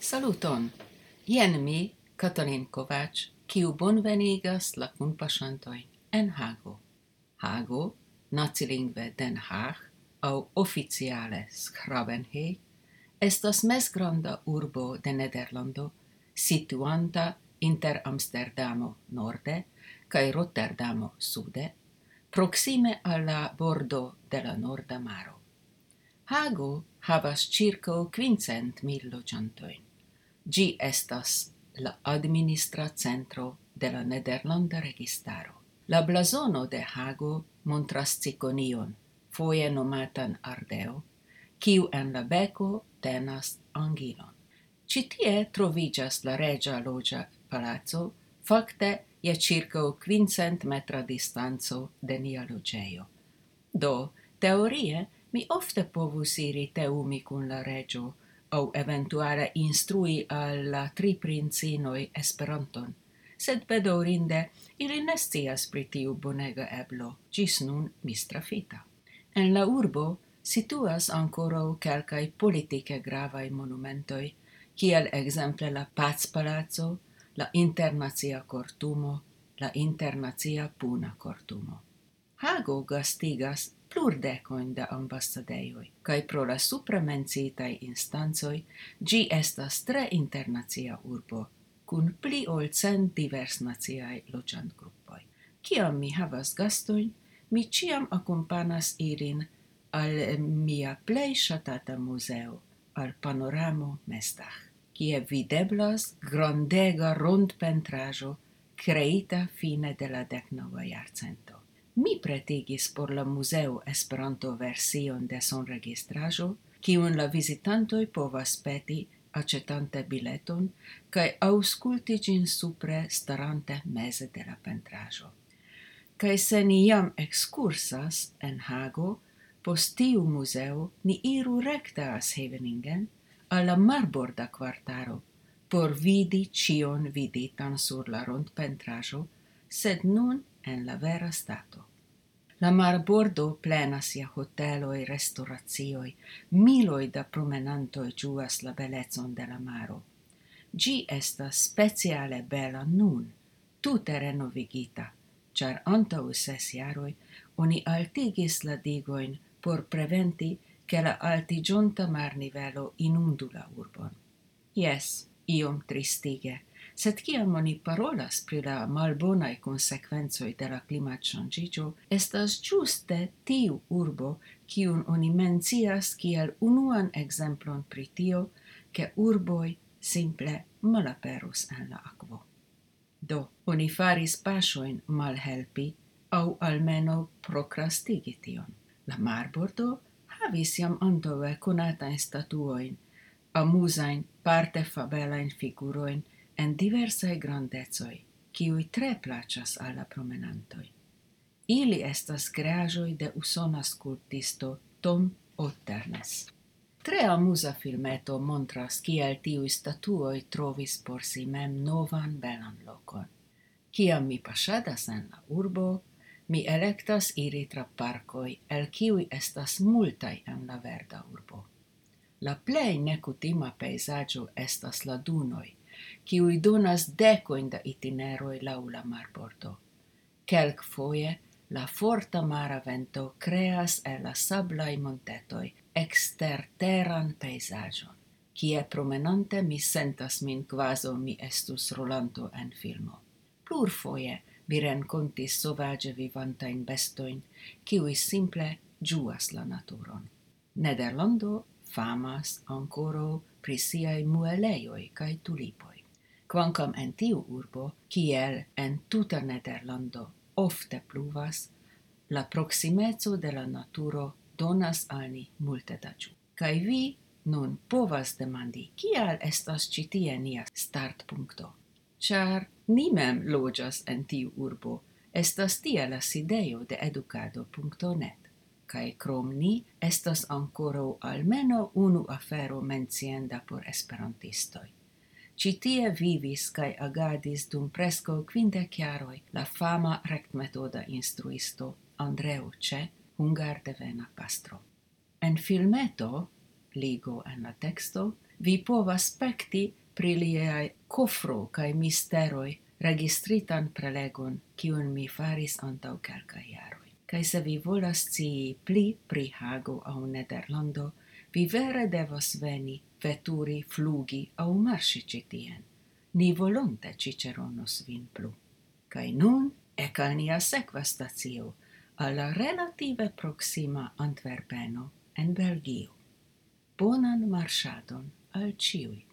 Saluton! Jen mi, Katalin Kovacs, kiu bonvenigas la kunpaŝantojn en Hago. Hago, nacilingve Den Haag, au oficiale Schravenheim, estas mezgranda urbo de Nederlando, situanta inter Amsterdamo norde kaj Rotterdamo sude, proxime al la bordo de la Norda Maro. Hago havas circa 500,000 loĝantojn. Ĝi estas la administra centro de la Nederlanda registaro. La blazono de Hago montras cikonion, foje nomatan ardeo, kiu en la beko tenas angilon. Ĉi tie troviĝas la reĝa loĝa palaco, fakte je ĉirkaŭ 500 metra distanco de nia loĝejo. Do, teorie, mi ofte povus iri teumi kun la reĝo, au eventuale instrui al la 3 princinoj Esperanton, sed bedaŭrinde ili ne scias pri tiu bonega eblo, ĝis nun mistrafita. En la urbo situas ankoraŭ kelkaj politike gravaj monumentoj, kiel ekzemple la Pacpalaco, la Internacia Kortumo, la Internacia Puna Kortumo. Hago gastigas plurdekojn da ambasadejoj, kaj pro la supramencitaj instancoj ĝi estas tre internacia urbo, kun pli ol 100 diversnaciaj loĝantgrupoj. Kiam mi havas gastojn, mi ĉiam akompanas ilin al mia plej ŝatata muzeo, al Panoramo Mestach, kie videblas grandega rondpentraĵo kreita fine de la 19. jarcento. Mi pretigis por la museo Esperanto version de sonregistraĵo, kiun la vizitantoj povas peti aĉetante bileton kaj aŭskulti ĝin supre starante meze de la pentraĵo. Kaj se ni jam ekskursas en Hago, post tiu muzeo ni iru rekte al Scheveningen, al la marborda kvartalo, por vidi ĉion viditan sur la rondpentraĵo, sed nun en la vera stato. La marbordo plenas je hoteloj, restoracioj, miloj da promenantoj ĝuas la belecon de la maro. Ĝi estas speciale bela nun, tute renovigita, ĉar antaŭ 6 jaroj oni altigis la digojn por preventi, ke la altiĝonta marnivelo inundu la urbon. Jes, iom tristige, sed kiam oni parolas pri la malbonaj konsekvencoj de la klimatŝanĝiĝo, estas ĝuste tiu urbo, kiun oni mencias kiel unuan ekzemplon pri tio, ke urboj simple malaperus en la akvo. Do, oni faris paŝojn malhelpi aŭ almenaŭ prokrastigi tion. La marbordo havis jam antaŭe konatajn statuojn, amuzajn, parte fabelajn figurojn en diversaj grandecoj, kiuj tre plaĉas al la promenantoj. Ili estas kreaĵoj de usona skulptisto Tom Otternes. Tre amuza filmeto montras kiel tiuj statuoj trovis por si mem novan belan lokon. Kiam mi paŝadas en la urbo, mi elektas iri tra parkoj, el kiuj estas multaj en la verda urbo. La plej nekutima pejzaĝo estas la dunoj, kiuj donas dekojn da itineroj laŭ la marbordo. Kelkfoje la forta mara vento kreas el la sablaj montetoj eksterteran pejzaĝon, kie promenante mi sentas min kvazaŭ mi estus rolanto en filmo. Plurfoje mi renkontis sovaĝe vivantajn bestojn, kiuj simple ĝuas la naturon. Nederlando famas ankoraŭ pri siaj muelejoj kaj tulipoj. Kvankam en tiu urbo, kiel en tuta Nederlando ofte pluvas, la proksimeco de la naturo donas al ni multe da ĝuo. Kaj vi nun povas demandi, kial estas ĉi tie nia startpunkto? Ĉar ni mem loĝas en tiu urbo, estas tie la sidejo de edukado.net. Kaj krom ni estas ankoraŭ almenaŭ unu afero mencienda por esperantistoj. Ĉi tie vivis kaj agadis dum preskaŭ 50 jaroj la fama rektmetoda instruisto Andreu Cseh, hungardevena pastro. En filmeto, ligo en la teksto, vi povas spekti pri liaj kofro kaj misteroj registritan prelegon, kiun mi faris antaŭ kelkaj jaroj. Kaj se vi volas scii pli pri Hago aŭ Nederlando, vi vere devas veni, veturi, flugi aŭ marŝi ĉi tien. Ni volonte ĉiĉeronos vin plu. Kaj nun, ek al nia sekva stacio, al la relative proksima Antverpeno en Belgio. Bonan marŝadon al ĉiuj!